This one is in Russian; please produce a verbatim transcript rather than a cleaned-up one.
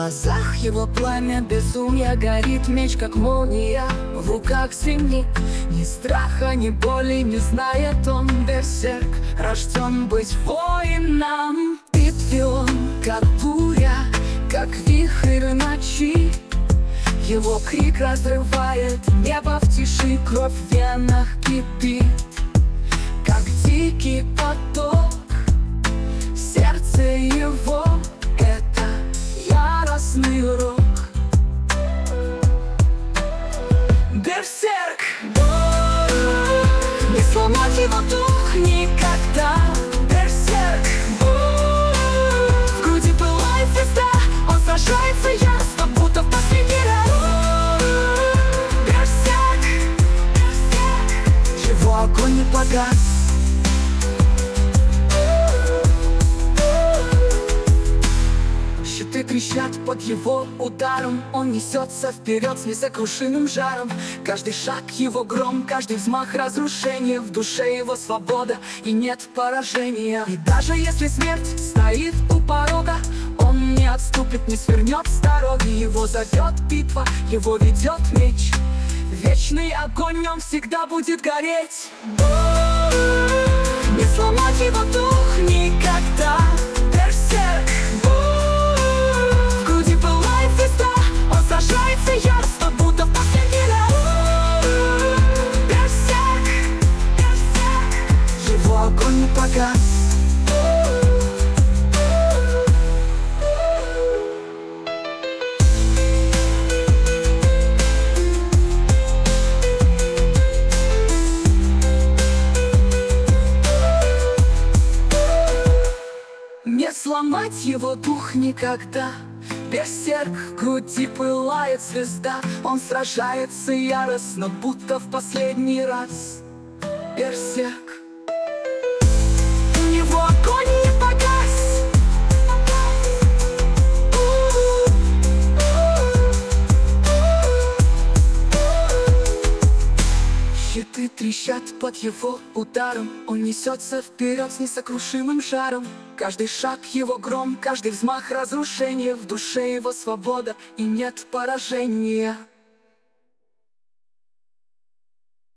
глазах его пламя безумия, горит меч, как молния в руках земли. Ни страха, ни боли не знает он, берсерк, рожден быть воином. В битве он, как буря, как вихрь ночи. Его крик разрывает небо в тиши, кровь в венах кипит, как дикий поток. Сердце его — это яростный рок. Берсерк, не сломать его дух никогда. Берсерк, в груди пылает звезда, он сражается яростно, будто в последний раз. Берсерк, его огонь не погас. Щиты трещат под его ударом, он несется вперед с несокрушимым жаром. Каждый шаг его гром, каждый взмах разрушение, в душе его свобода и нет поражения. И даже если смерть стоит у порога, он не отступит, не свернет с дороги. Его зовет битва, его ведет меч, вечный огонь в нем всегда будет гореть. Не сломать его дух никогда. Берсерк, сражается яростно, будто в последний раз. Берсерк, его огонь не погас. Не сломать его дух никогда. Берсерк, в груди пылает звезда, он сражается яростно, будто в последний раз. Берсерк, у него огонь не погас. Щиты трещат под его ударом, он несется вперед с несокрушимым жаром. Каждый шаг его гром, каждый взмах разрушения, в душе его свобода и нет поражения.